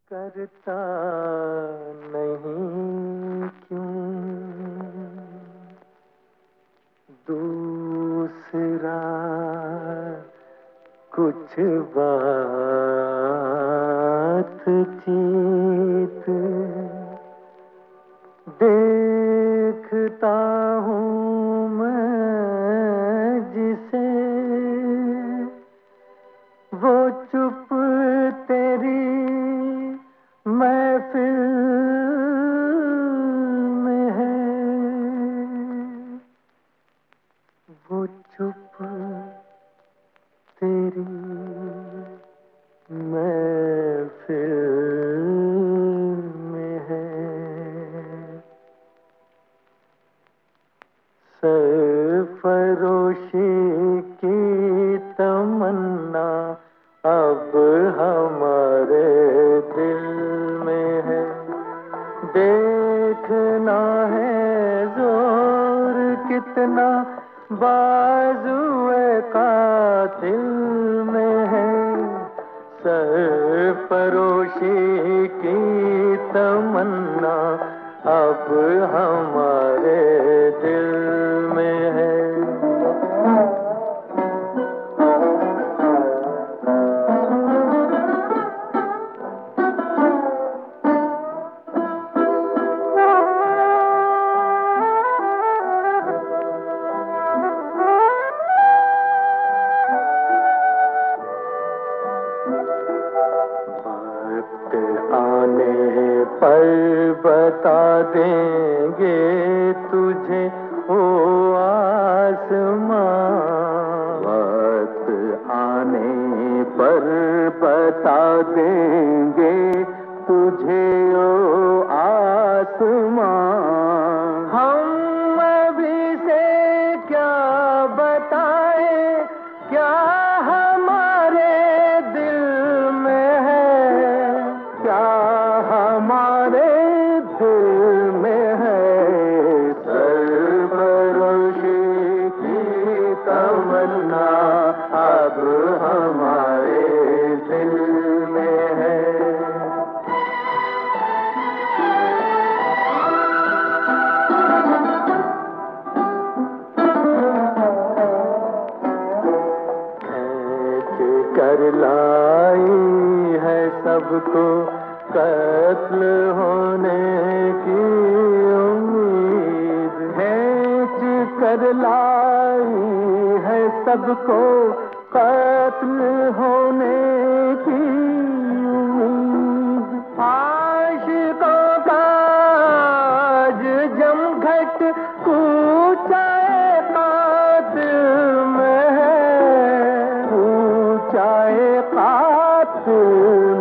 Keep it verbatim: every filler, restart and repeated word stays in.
करता नहीं क्यों दूसरा कुछ बातचीत देखता हूँ मैं जिसे वो चुप तेरी महफिल में है, वो चुप तेरी महफिल में है। सरफरोशी की तमन्ना अब हमारे दिल में है, देखना है जोर कितना बाजुए कातिल में है। सरफरोशी की तमन्ना अब हमारे दिल में है। आने पर बता देंगे तुझे ओ आसमां, वक्त आने पर बता देंगे तुझे ओ आसमां। हम अभी से क्या बताएं, क्या हमारे दिल में है, क्या हमारे दिल में है। सरफरोशी की तमन्ना अब हमारे दिल में है। कर लाई है सबको कत्ल होने की उम्मीद, खींच कर लाई है सबको कत्ल होने की उम्मीद। आशिकों का आज जमघट कूचाए कातिल में है, कूचाए कातिल